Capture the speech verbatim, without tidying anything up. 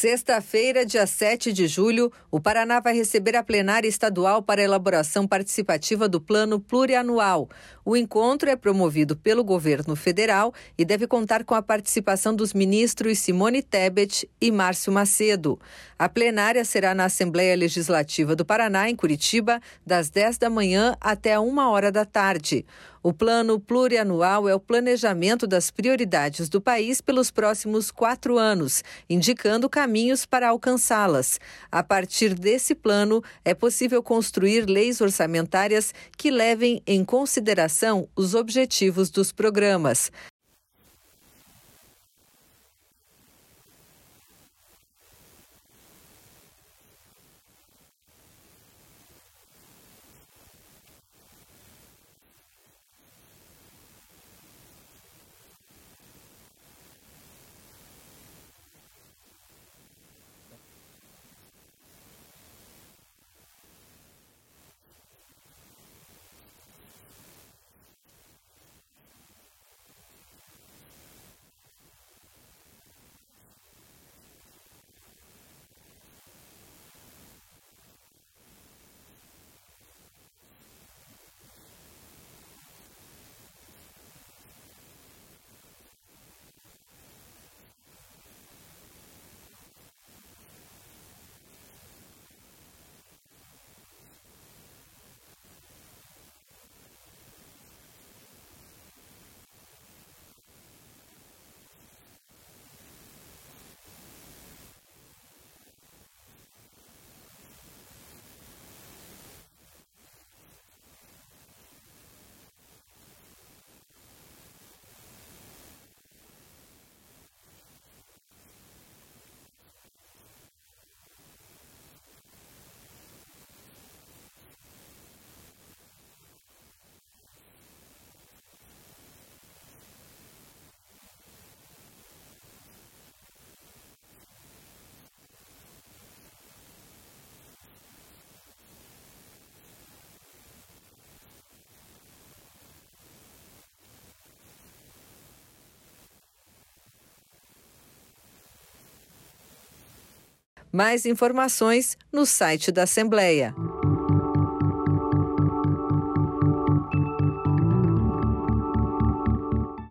Sexta-feira, dia sete de julho, o Paraná vai receber a plenária estadual para a elaboração participativa do Plano Plurianual. O encontro é promovido pelo governo federal e deve contar com a participação dos ministros Simone Tebet e Márcio Macedo. A plenária será na Assembleia Legislativa do Paraná, em Curitiba, das dez da manhã até a uma hora da tarde. O Plano Plurianual é o planejamento das prioridades do país pelos próximos quatro anos, indicando caminhos para alcançá-las. A partir desse plano, é possível construir leis orçamentárias que levem em consideração os objetivos dos programas. Mais informações no site da Assembleia.